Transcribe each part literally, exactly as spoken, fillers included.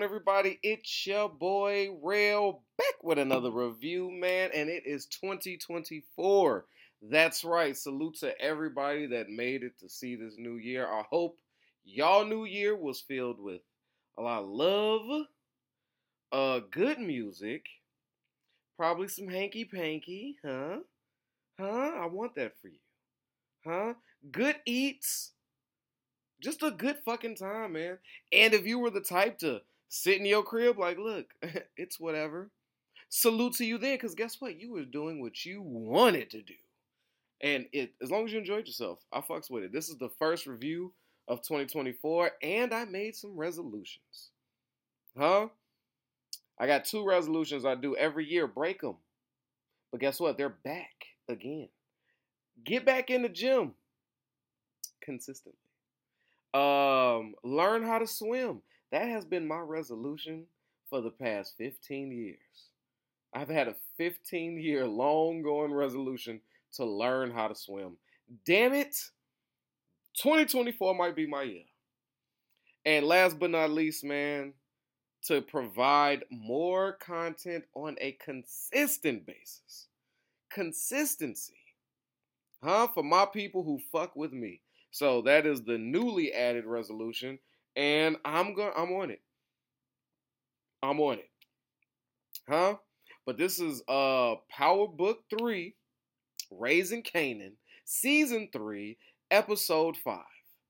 on, everybody? It's your boy Rail back with another review, man, and it is twenty twenty-four. That's right. Salute to everybody that made it to see this new year. I hope y'all new year was filled with a lot of love, uh, good music, probably some hanky panky, huh? Huh? I want that for you, huh? Good eats. Just a good fucking time, man. And if you were the type to sit in your crib, like, look, it's whatever. Salute to you then, because guess what? You were doing what you wanted to do. And it, as long as you enjoyed yourself, I fucks with it. This is the first review of twenty twenty-four, and I made some resolutions. Huh? I got two resolutions I do every year. Break them. But guess what? They're back again. Get back in the gym consistently. Um, learn how to swim. That has been my resolution for the past fifteen years. I've had a fifteen year long going resolution to learn how to swim. Damn it, twenty twenty-four might be my year. And last but not least, man, to provide more content on a consistent basis. Consistency. Huh? For my people who fuck with me. So that is the newly added resolution, and I'm going I'm on it. I'm on it. Huh? But this is uh Power Book three, Raising Canaan, Season three, Episode five.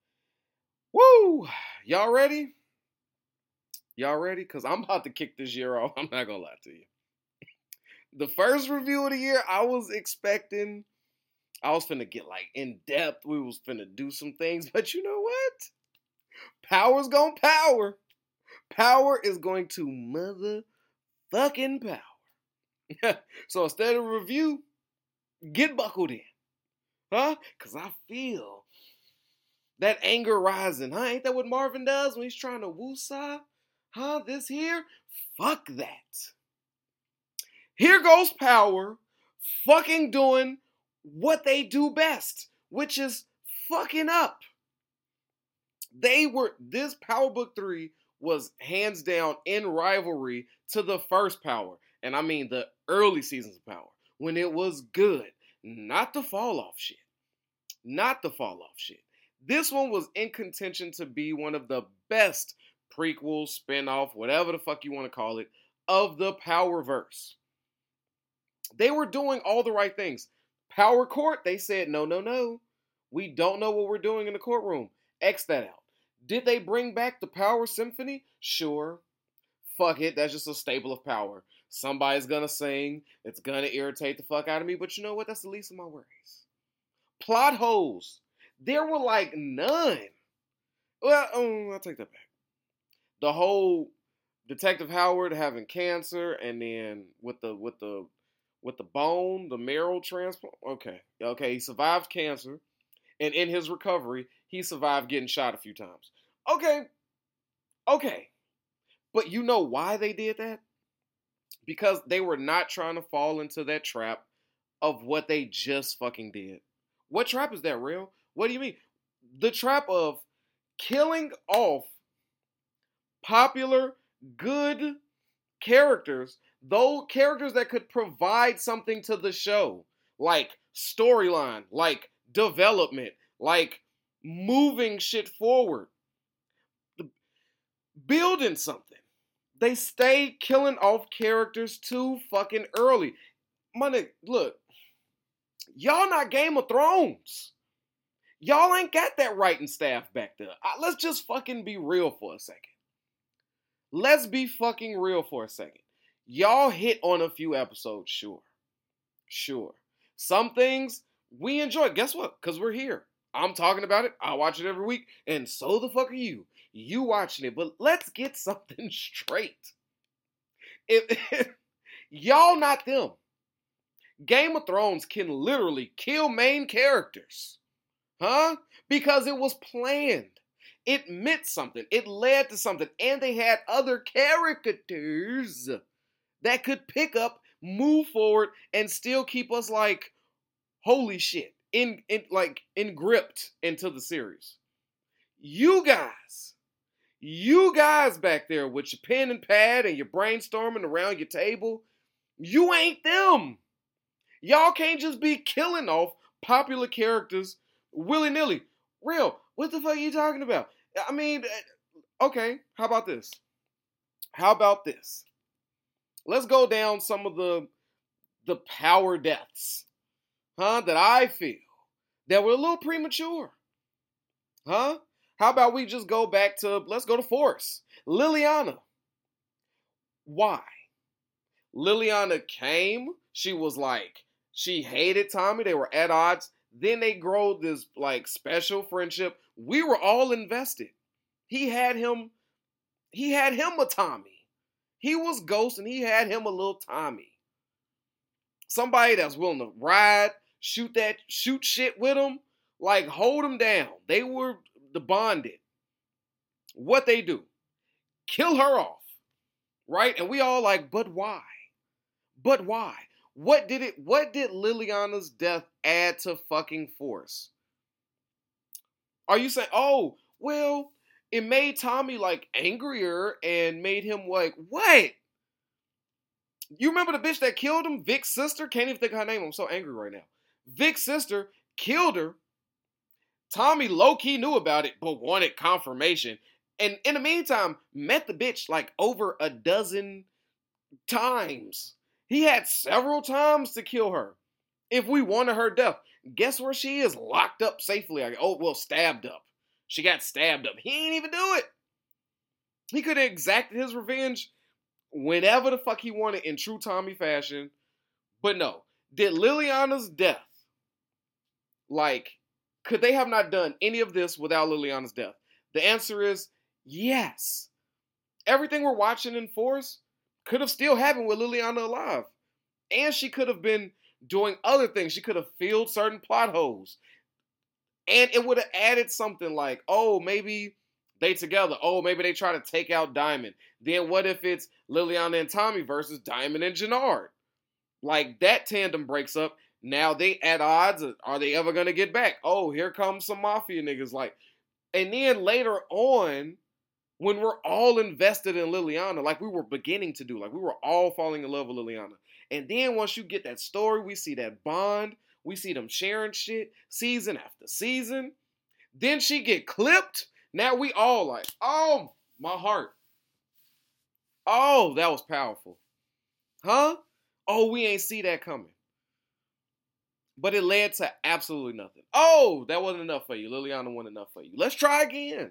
Woo! Y'all ready? Y'all ready? Because I'm about to kick this year off. I'm not going to lie to you. The first review of the year, I was expecting... I was finna get like in depth. We was finna do some things, but you know what? Power's gonna power. Power is going to motherfucking power. So instead of review, get buckled in, huh? Cause I feel that anger rising, huh? Ain't that what Marvin does when he's trying to woosah? Huh? This here, fuck that. Here goes Power, fucking doing what they do best, which is fucking up. They were, this Power Book three was hands down in rivalry to the first Power. And I mean the early seasons of Power, when it was good. Not the fall off shit. Not the fall off shit. This one was in contention to be one of the best prequel, spin-off, whatever the fuck you want to call it, of the Powerverse. They were doing all the right things. Power Court, they said, no, no, no. We don't know what we're doing in the courtroom. X that out. Did they bring back the Power Symphony? Sure. Fuck it, that's just a staple of Power. Somebody's gonna sing. It's gonna irritate the fuck out of me, but you know what? That's the least of my worries. Plot holes. There were like none. Well, um, I'll take that back. The whole Detective Howard having cancer, and then with the with the With the bone, the marrow transplant. Okay. Okay. He survived cancer. And in his recovery, he survived getting shot a few times. Okay. Okay. But you know why they did that? Because they were not trying to fall into that trap of what they just fucking did. What trap is that, Real? What do you mean? The trap of killing off popular, good characters, those characters that could provide something to the show, like storyline, like development, like moving shit forward, building something. They stay killing off characters too fucking early. Money, look, y'all not Game of Thrones. Y'all ain't got that writing staff back there. Let's just fucking be real for a second. Let's be fucking real for a second. Y'all hit on a few episodes, sure. Sure. Some things we enjoy. Guess what? Because we're here. I'm talking about it. I watch it every week. And so the fuck are you. You watching it. But let's get something straight. If, if y'all not them. Game of Thrones can literally kill main characters. Huh? Because it was planned. It meant something. It led to something. And they had other characters that could pick up, move forward, and still keep us like, holy shit, in, in like, engripped into the series. You guys, You guys back there with your pen and pad and your brainstorming around your table, you ain't them. Y'all can't just be killing off popular characters willy-nilly. Real, what the fuck are you talking about? I mean, okay, how about this? How about this? Let's go down some of the the power deaths, huh, that I feel that were a little premature. Huh? How about we just go back to, let's go to Force. Liliana. Why? Liliana came, she was like, she hated Tommy, they were at odds. Then they grow this like special friendship. We were all invested. He had him, he had him a Tommy. He was Ghost and he had him a little Tommy. Somebody that's willing to ride, shoot that, shoot shit with him, like hold him down. They were the bonded. What they do? Kill her off, right? And we all like, but why? But why? What did it? What did Liliana's death add to fucking Force? Are you saying, oh, well, it made Tommy like angrier and made him like, what? You remember the bitch that killed him? Vic's sister? Can't even think of her name. I'm so angry right now. Vic's sister killed her. Tommy low-key knew about it, but wanted confirmation. And in the meantime, met the bitch like over a dozen times. He had several times to kill her. If we wanted her death, guess where she is? Locked up safely. Like, oh, well, stabbed up. She got stabbed up. He ain't even do it. He could have exacted his revenge whenever the fuck he wanted in true Tommy fashion. But no. Did Liliana's death, like, could they have not done any of this without Liliana's death? The answer is yes. Everything we're watching in Force could have still happened with Liliana alive. And she could have been doing other things. She could have filled certain plot holes. And it would have added something like, oh, maybe they together. Oh, maybe they try to take out Diamond. Then what if it's Liliana and Tommy versus Diamond and Jannard? Like, that tandem breaks up. Now they at odds. Are they ever going to get back? Oh, here comes some mafia niggas. Like, and then later on, when we're all invested in Liliana, like we were beginning to do, like we were all falling in love with Liliana. And then once you get that story, we see that bond. We see them sharing shit season after season. Then she get clipped. Now we all like, oh, my heart. Oh, that was powerful. Huh? Oh, we ain't see that coming. But it led to absolutely nothing. Oh, that wasn't enough for you. Liliana wasn't enough for you. Let's try again.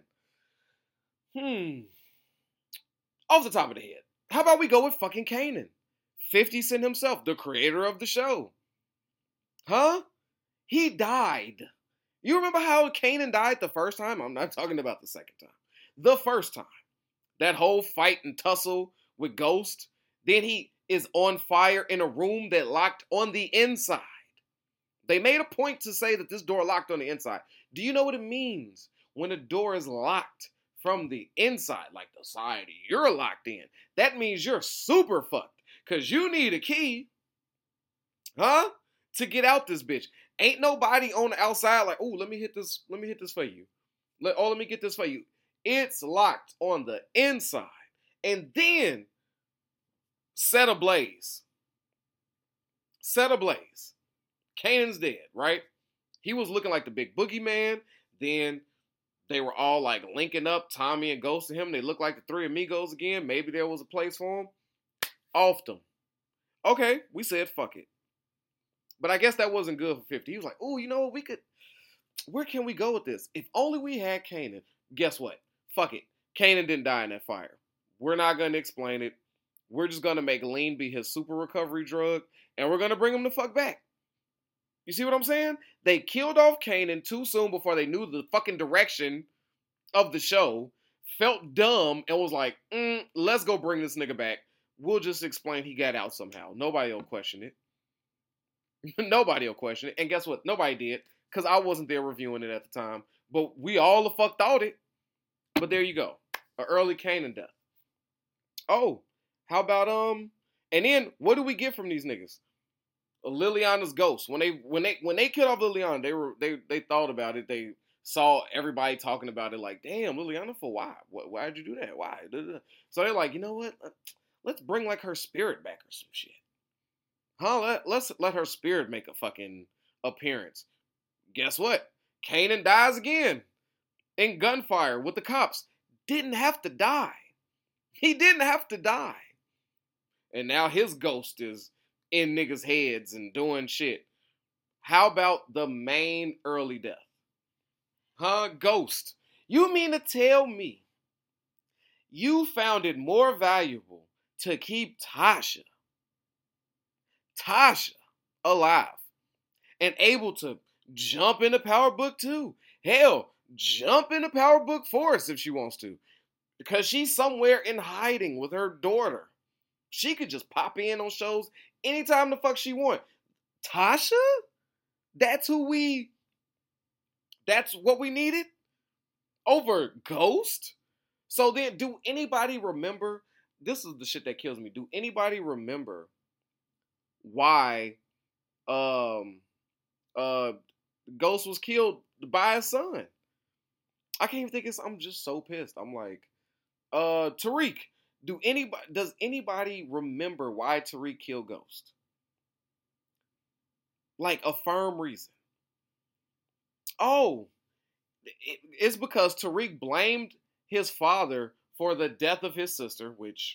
Hmm. Off the top of the head, how about we go with fucking Kanan? fifty Cent himself, the creator of the show. Huh? He died. You remember how Kanan died the first time? I'm not talking about the second time. The first time. That whole fight and tussle with Ghost. Then he is on fire in a room that locked on the inside. They made a point to say that this door locked on the inside. Do you know what it means when a door is locked from the inside, like the side you're locked in? That means you're super fucked because you need a key, huh, to get out this bitch. Ain't nobody on the outside like, oh, let me hit this, let me hit this for you. Let, oh, let me get this for you. It's locked on the inside. And then set ablaze. Set ablaze. Kanan's dead, right? He was looking like the big boogeyman. Then they were all like linking up, Tommy and Ghost and him. They looked like the three amigos again. Maybe there was a place for them. Offed them. Okay, we said fuck it. But I guess that wasn't good for fifty. He was like, oh, you know what? We could, where can we go with this? If only we had Kanan. Guess what? Fuck it. Kanan didn't die in that fire. We're not going to explain it. We're just going to make lean be his super recovery drug. And we're going to bring him the fuck back. You see what I'm saying? They killed off Kanan too soon before they knew the fucking direction of the show. Felt dumb and was like, mm, let's go bring this nigga back. We'll just explain he got out somehow. Nobody will question it. Nobody will question it. And guess what? Nobody did. Because I wasn't there reviewing it at the time. But we all the fuck thought it. But there you go. An early Kanan death. Oh, how about, um, and then what do we get from these niggas? Liliana's ghost. When they when they when they killed off Liliana, they were they they thought about it. They saw everybody talking about it like, damn, Liliana, for why? Why'd you do that? Why? So they're like, you know what? Let's bring like her spirit back or some shit. Huh? Let, let's let her spirit make a fucking appearance. Guess what? Kanan dies again in gunfire with the cops. Didn't have to die. He didn't have to die. And now his ghost is in niggas' heads and doing shit. How about the main early death? Huh? Ghost. You mean to tell me you found it more valuable to keep Tasha, Tasha alive and able to jump into Power Book two? Hell, jump into Power Book four if she wants to. Because she's somewhere in hiding with her daughter. She could just pop in on shows anytime the fuck she want. Tasha? That's who we... That's what we needed? Over Ghost? So then, do anybody remember... This is the shit that kills me. Do anybody remember why um, uh, Ghost was killed by his son? I can't even think it's... I'm just so pissed. I'm like... Uh, Tariq, do anybody does anybody remember why Tariq killed Ghost? Like a firm reason. Oh, it, it's because Tariq blamed his father for the death of his sister, which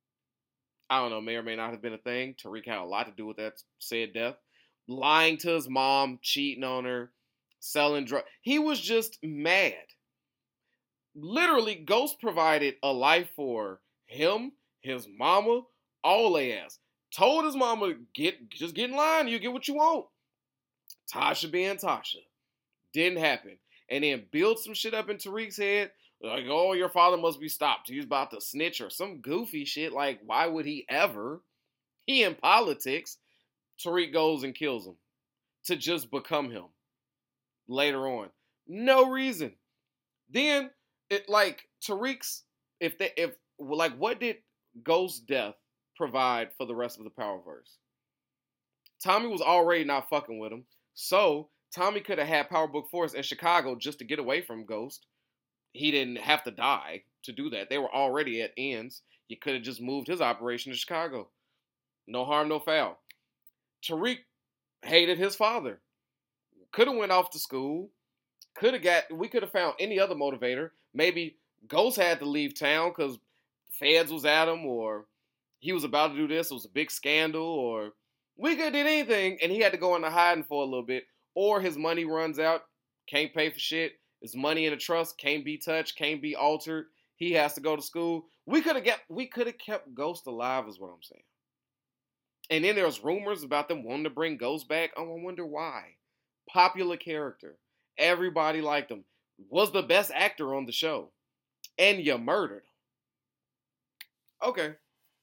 I don't know, may or may not have been a thing. Tariq had a lot to do with that said death. Lying to his mom, cheating on her, selling drugs. He was just mad. Literally, Ghost provided a life for him, his mama, all they ass. Told his mama, get just get in line, you get what you want. Tasha being Tasha. Didn't happen. And then build some shit up in Tariq's head. Like, oh, your father must be stopped. He's about to snitch or some goofy shit. Like, why would he ever? He in politics. Tariq goes and kills him. To just become him. Later on. No reason. Then... It like Tariq's if they if like what did Ghost's death provide for the rest of the Powerverse? Tommy was already not fucking with him, so Tommy could have had Power Book Force in Chicago just to get away from Ghost. He didn't have to die to do that. They were already at ends. You could have just moved his operation to Chicago. No harm, no foul. Tariq hated his father. Could have went off to school. Could have got, we could have found any other motivator. Maybe Ghost had to leave town because feds was at him, or he was about to do this. It was a big scandal, or we could have did anything, and he had to go into hiding for a little bit. Or his money runs out, can't pay for shit. His money in a trust can't be touched, can't be altered. He has to go to school. We could have kept, we could have kept Ghost alive, is what I'm saying. And then there's rumors about them wanting to bring Ghost back. Oh, I wonder why. Popular character. Everybody liked him. Was the best actor on the show. And you murdered him. Okay.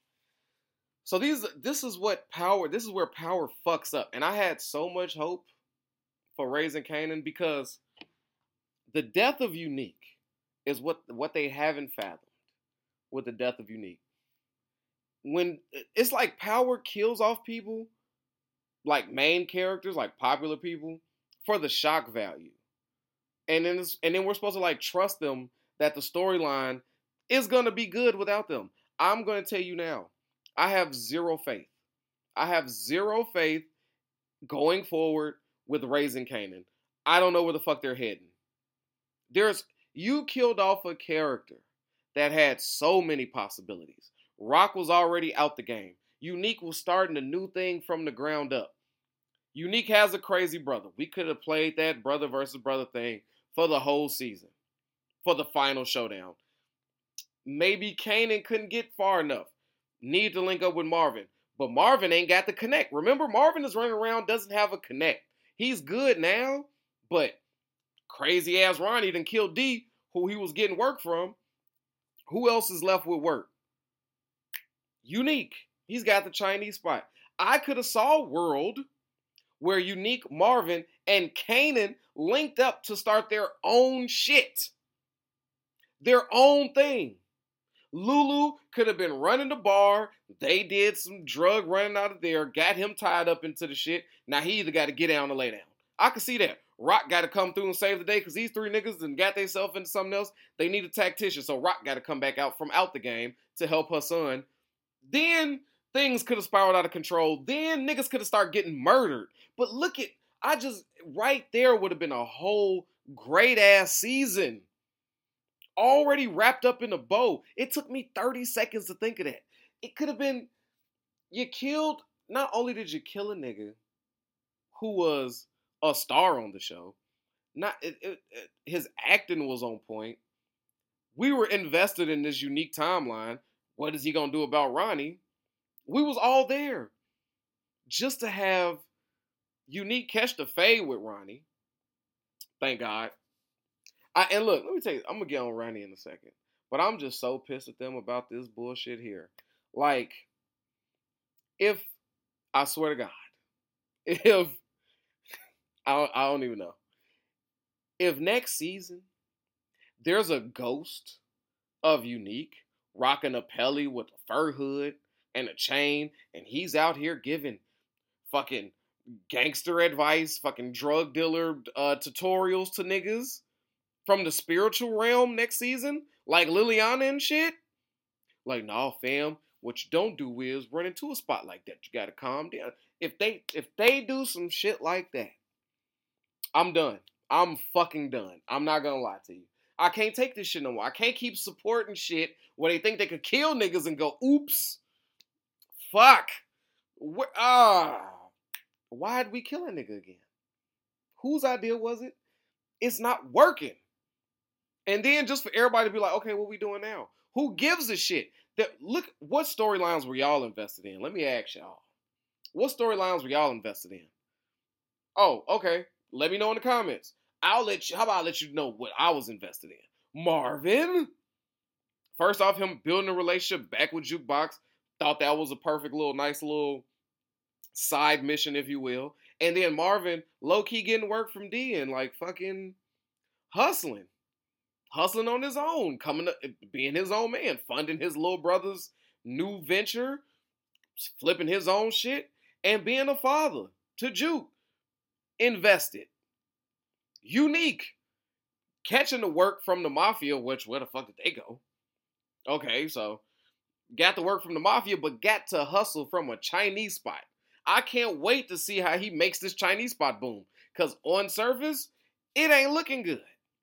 So these this is what power, this is where power fucks up. And I had so much hope for Raising Kanan because the death of Unique is what, what they haven't fathomed with the death of Unique. When it's like power kills off people, like main characters, like popular people, for the shock value. And then, it's, and then we're supposed to like trust them that the storyline is going to be good without them. I'm going to tell you now, I have zero faith. I have zero faith going forward with Raising Kanan. I don't know where the fuck they're heading. There's, you killed off a character that had so many possibilities. Rock was already out the game. Unique was starting a new thing from the ground up. Unique has a crazy brother. We could have played that brother versus brother thing for the whole season. For the final showdown. Maybe Kanan couldn't get far enough. Need to link up with Marvin. But Marvin ain't got the connect. Remember, Marvin is running around, doesn't have a connect. He's good now, but crazy ass Ronnie done killed D, who he was getting work from. Who else is left with work? Unique. He's got the Chinese spot. I could have saw World where Unique, Marvin, and Kanan linked up to start their own shit. Their own thing. Lulu could have been running the bar. They did some drug running out of there. Got him tied up into the shit. Now he either got to get down or lay down. I could see that. Rock got to come through and save the day because these three niggas done got themselves into something else. They need a tactician. So Rock got to come back out from out the game to help her son. Then things could have spiraled out of control. Then niggas could have started getting murdered. But look at, I just, right there would have been a whole great ass season. Already wrapped up in a bow. It took me thirty seconds to think of that. It could have been, you killed, not only did you kill a nigga who was a star on the show, not it, it, it, his acting was on point. We were invested in this unique timeline. What is he gonna do about Ronnie? We was all there. Just to have Unique catch the fade with Ronnie. Thank God. I, and look, let me tell you, I'm going to get on Ronnie in a second. But I'm just so pissed at them about this bullshit here. Like, if, I swear to God, if, I don't, I don't even know. If next season, there's a ghost of Unique rocking a pelly with a fur hood and a chain, and he's out here giving fucking gangster advice, fucking drug dealer uh, tutorials to niggas from the spiritual realm next season, like Liliana and shit. Like, nah, fam, what you don't do is run into a spot like that. You gotta calm down. If they if they do some shit like that, I'm done. I'm fucking done. I'm not gonna lie to you. I can't take this shit no more. I can't keep supporting shit where they think they could kill niggas and go, oops, fuck. Where, ah. Why'd we kill a nigga again? Whose idea was it? It's not working. And then just for everybody to be like, okay, what we doing now? Who gives a shit? That, look, what storylines were y'all invested in? Let me ask y'all. What storylines were y'all invested in? Oh, okay. Let me know in the comments. I'll let you, how about I let you know what I was invested in? Marvin. First off, him building a relationship back with Jukebox. Thought that was a perfect little, nice little side mission, if you will. And then Marvin low-key getting work from D and like fucking hustling. Hustling on his own. Coming up, being his own man. Funding his little brother's new venture. Flipping his own shit. And being a father to Juke. Invested. Unique. Catching the work from the mafia, which where the fuck did they go? Okay, so got the work from the mafia, but got to hustle from a Chinese spot. I can't wait to see how he makes this Chinese spot boom. Because on surface, it ain't looking good.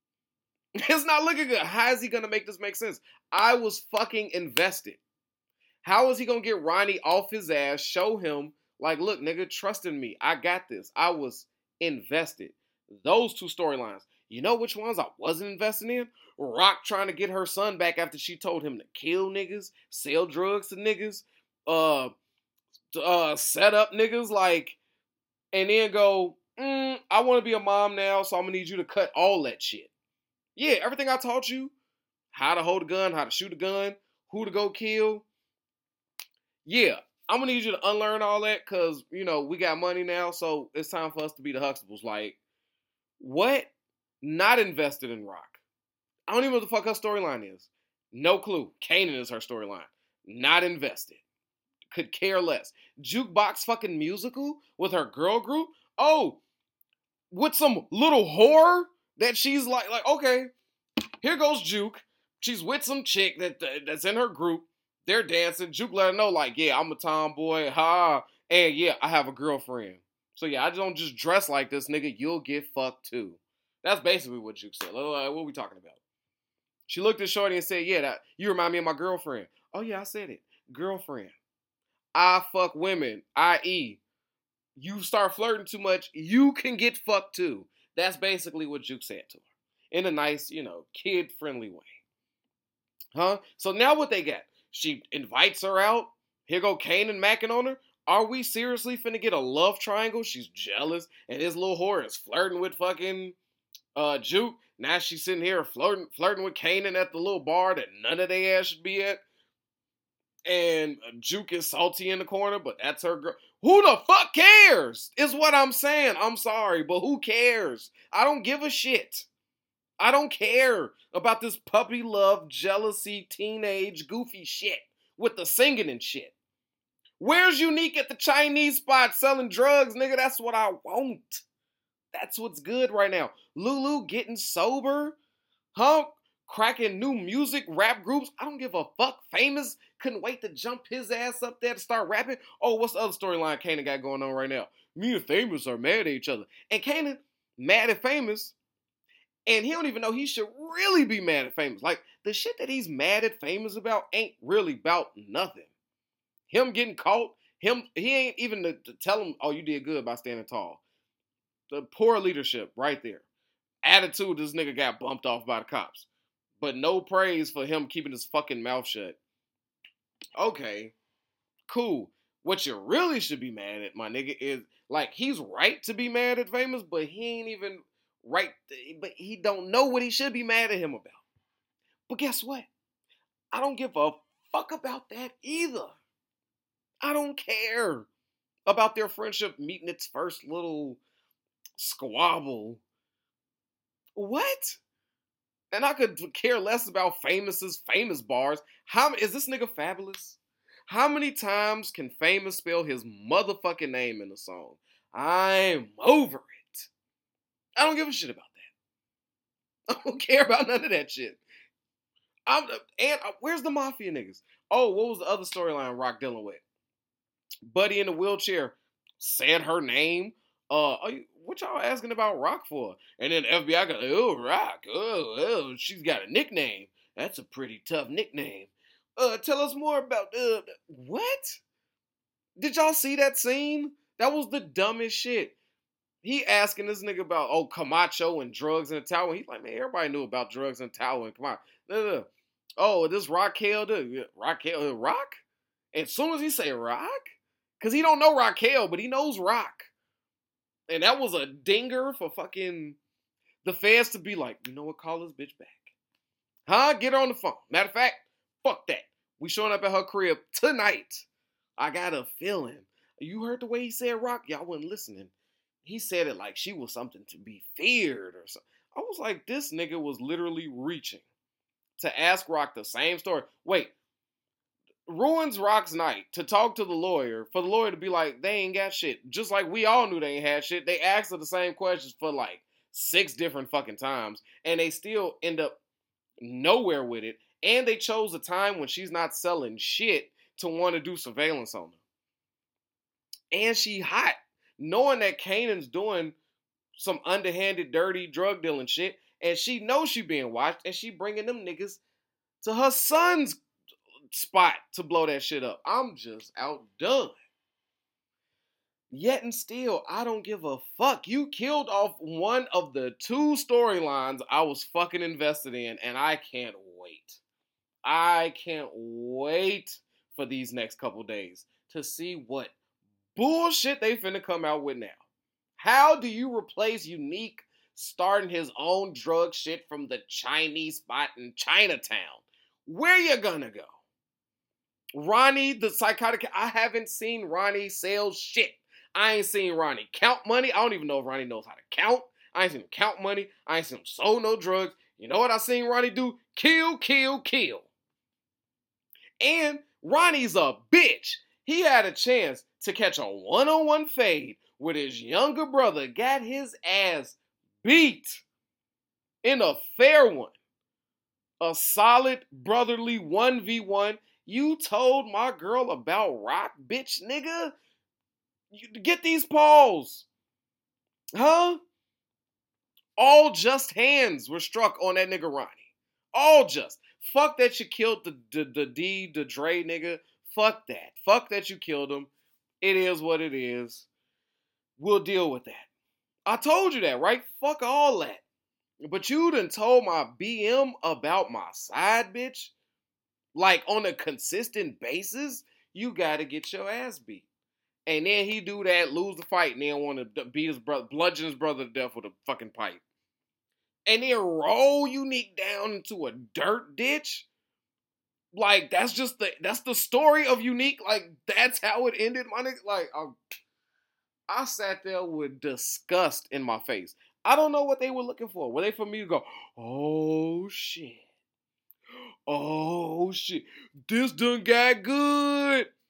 It's not looking good. How is he going to make this make sense? I was fucking invested. How is he going to get Ronnie off his ass, show him, like, look, nigga, trust in me. I got this. I was invested. Those two storylines. You know which ones I wasn't investing in? Rock trying to get her son back after she told him to kill niggas, sell drugs to niggas, uh, uh, set up niggas, like, and then go, mm, I want to be a mom now, so I'm going to need you to cut all that shit. Yeah, everything I taught you, how to hold a gun, how to shoot a gun, who to go kill. Yeah, I'm going to need you to unlearn all that because, you know, we got money now, so it's time for us to be the Huxtables. Like, what? Not invested in Rock. I don't even know what the fuck her storyline is. No clue. Kanan is her storyline. Not invested. Could care less. Jukebox fucking musical with her girl group? Oh, with some little whore that she's like, like, okay, here goes Juke. She's with some chick that that's in her group. They're dancing. Juke let her know, like, yeah, I'm a tomboy. Ha. And yeah, I have a girlfriend. So yeah, I don't just dress like this, nigga. You'll get fucked too. That's basically what Juke said. Like, what are we talking about? She looked at Shorty and said, yeah, that you remind me of my girlfriend. Oh yeah, I said it. Girlfriend. I fuck women, that is, you start flirting too much, you can get fucked too. That's basically what Juke said to her. In a nice, you know, kid-friendly way. Huh? So now what they got? She invites her out. Here go Kanan macking on her. Are we seriously finna get a love triangle? She's jealous. And this little whore is flirting with fucking uh, Juke. Now she's sitting here flirting, flirting with Kanan at the little bar that none of their ass should be at. And Juke is salty in the corner, but that's her girl. Who the fuck cares? Is what I'm saying. I'm sorry, but who cares? I don't give a shit. I don't care about this puppy love, jealousy, teenage, goofy shit with the singing and shit. Where's Unique at the Chinese spot selling drugs, nigga? That's what I want. That's what's good right now. Lulu getting sober, huh? Cracking new music, rap groups. I don't give a fuck. Famous couldn't wait to jump his ass up there to start rapping. Oh, what's the other storyline Kanan got going on right now? Me and Famous are mad at each other. And Kanan mad at Famous, and he don't even know he should really be mad at Famous. Like, the shit that he's mad at Famous about ain't really about nothing. Him getting caught, him, he ain't even to, to tell him, oh, you did good by standing tall. The poor leadership right there. Attitude, this nigga got bumped off by the cops. But no praise for him keeping his fucking mouth shut. Okay, cool. What you really should be mad at, my nigga, is, like, he's right to be mad at Famous, but he ain't even right, but he don't know what he should be mad at him about. But guess what? I don't give a fuck about that either. I don't care about their friendship meeting its first little squabble. What? And I could care less about Famous's Famous bars. How is this nigga Fabulous? How many times can Famous spell his motherfucking name in a song? I'm over it. I don't give a shit about that. I don't care about none of that shit. I'm and uh, where's the Mafia niggas? Oh, what was the other storyline Rock dealing with? Buddy in the wheelchair said her name. Uh, are you, what y'all asking about Rock for? And then the F B I got, oh, Rock, oh, oh, she's got a nickname. That's a pretty tough nickname. Uh, tell us more about, uh, what? Did y'all see that scene? That was the dumbest shit. He asking this nigga about, oh, Camacho and drugs in the tower. He's like, man, everybody knew about drugs in the tower. Come on. No, no, no. Oh, this Raquel, Raquel, Rock? As soon as he say Rock, because he don't know Raquel, but he knows Rock. And that was a dinger for fucking the feds to be like, you know what, call this bitch back. Huh? Get her on the phone. Matter of fact, fuck that. We showing up at her crib tonight. I got a feeling. You heard the way he said Rock? Y'all wasn't listening. He said it like she was something to be feared or something. I was like, this nigga was literally reaching to ask Rock the same story. Wait, ruins Rock's night to talk to the lawyer, for the lawyer to be like, they ain't got shit. Just like we all knew they ain't had shit. They asked her the same questions for like six different fucking times, and they still end up nowhere with it. And they chose a time when she's not selling shit to want to do surveillance on her. And she hot, knowing that Kanan's doing some underhanded, dirty drug dealing shit, and she knows she being watched, and she bringing them niggas to her son's spot to blow that shit up. I'm just outdone. Yet and still, I don't give a fuck. You killed off one of the two storylines I was fucking invested in, and I can't wait. I can't wait for these next couple days to see what bullshit they finna come out with now. How do you replace Unique starting his own drug shit from the Chinese spot in Chinatown? Where you gonna go? Ronnie, the psychotic, I haven't seen Ronnie sell shit. I ain't seen Ronnie count money. I don't even know if Ronnie knows how to count. I ain't seen him count money. I ain't seen him sold no drugs. You know what I seen Ronnie do? Kill, kill, kill. And Ronnie's a bitch. He had a chance to catch a one-on-one fade with his younger brother, got his ass beat in a fair one. A solid brotherly one v one. You told my girl about Rock, bitch nigga? You, get these paws. Huh? All just hands were struck on that nigga Ronnie. All just. Fuck that you killed the, the, the D, the Dre nigga. Fuck that. Fuck that you killed him. It is what it is. We'll deal with that. I told you that, right? Fuck all that. But you done told my B M about my side, bitch. Like, on a consistent basis, you gotta get your ass beat. And then he do that, lose the fight, and then want to beat his brother, bludgeon his brother to death with a fucking pipe. And then roll Unique down into a dirt ditch. Like, that's just the, that's the story of Unique. Like, that's how it ended, my nigga. Like, I, I sat there with disgust in my face. I don't know what they were looking for. Were they for me to go, oh, shit. Oh, shit. This done got good.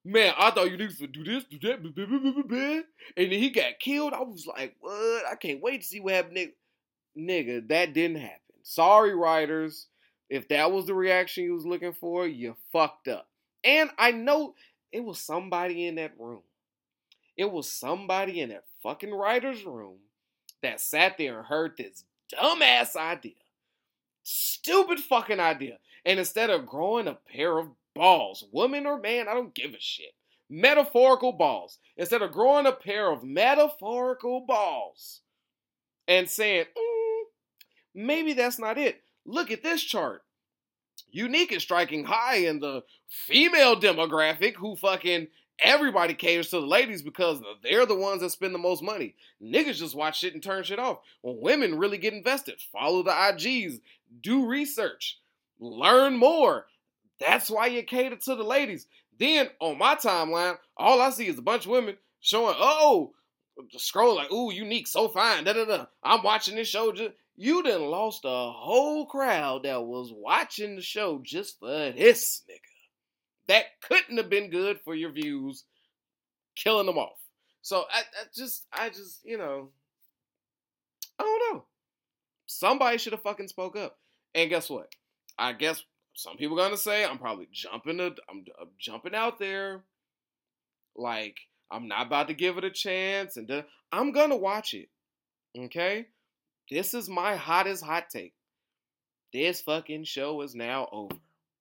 Man, I thought you niggas would do this, do that, blah, blah, blah, blah, blah. And then he got killed. I was like, what? I can't wait to see what happened. Nigga, nigga that didn't happen. Sorry, writers. If that was the reaction you was looking for, you fucked up. And I know it was somebody in that room. It was somebody in that fucking writer's room that sat there and heard this dumbass idea. Stupid fucking idea. And instead of growing a pair of balls, woman or man, I don't give a shit. Metaphorical balls. Instead of growing a pair of metaphorical balls and saying, mm, maybe that's not it. Look at this chart. Unique is striking high in the female demographic who fucking everybody caters to the ladies because they're the ones that spend the most money. Niggas just watch shit and turn shit off. When women really get invested, follow the I Gs, do research, learn more. That's why you cater to the ladies. Then on my timeline, all I see is a bunch of women showing, oh, scroll like, ooh, Unique, so fine, da da da. I'm watching this show. Just, you done lost a whole crowd that was watching the show just for this nigga. That couldn't have been good for your views, killing them off. So I, I just, I just, you know, I don't know. Somebody should have fucking spoke up. And guess what? I guess some people are gonna say I'm probably jumping, to, I'm, I'm jumping out there, like I'm not about to give it a chance, and then I'm gonna watch it. Okay, this is my hottest hot take. This fucking show is now over.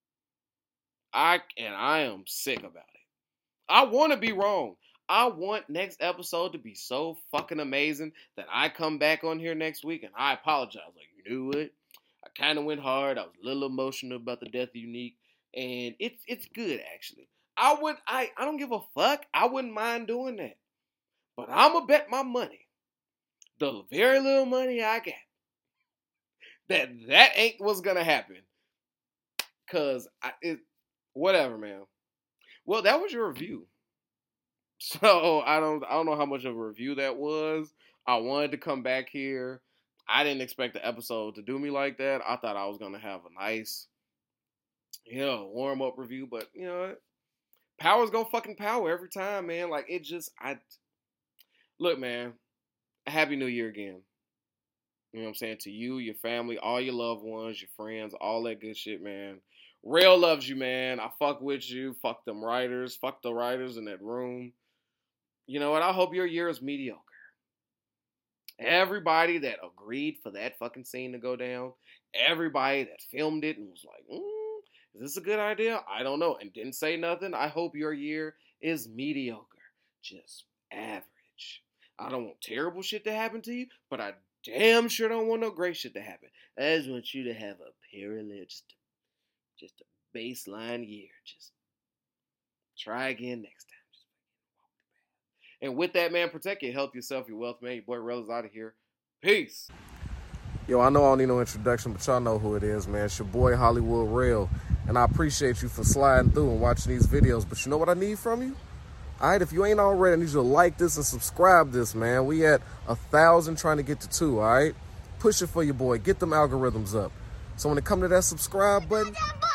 I and I am sick about it. I want to be wrong. I want next episode to be so fucking amazing that I come back on here next week and I apologize. Like, you knew it. I kind of went hard. I was a little emotional about the death of Unique, and it's it's good actually. I would I I don't give a fuck. I wouldn't mind doing that, but I'ma bet my money, the very little money I got, that that ain't what's gonna happen. Cause I it. Whatever, man. Well, that was your review. So I don't I don't know how much of a review that was. I wanted to come back here. I didn't expect the episode to do me like that. I thought I was gonna have a nice, you know, warm up review, but you know what? Power's gonna fucking power every time, man. Like it just I look, man, Happy New Year again. You know what I'm saying? To you, your family, all your loved ones, your friends, all that good shit, man. Rail loves you, man. I fuck with you. Fuck them writers. Fuck the writers in that room. You know what? I hope your year is mediocre. Everybody that agreed for that fucking scene to go down, everybody that filmed it and was like, mm, is this a good idea? I don't know. And didn't say nothing. I hope your year is mediocre. Just average. I don't want terrible shit to happen to you, but I damn sure don't want no great shit to happen. I just want you to have a parallel, just a Just a baseline year. Just try again next time. Just walk the path. And with that, man, protect your health, yourself, your wealth, man. Your boy Rel is out of here. Peace. Yo, I know I don't need no introduction, but y'all know who it is, man. It's your boy Hollywood Rel. And I appreciate you for sliding through and watching these videos. But you know what I need from you? All right, if you ain't already, I need you to like this and subscribe this, man. We at a thousand trying to get to two, all right? Push it for your boy. Get them algorithms up. So when it come to that subscribe button,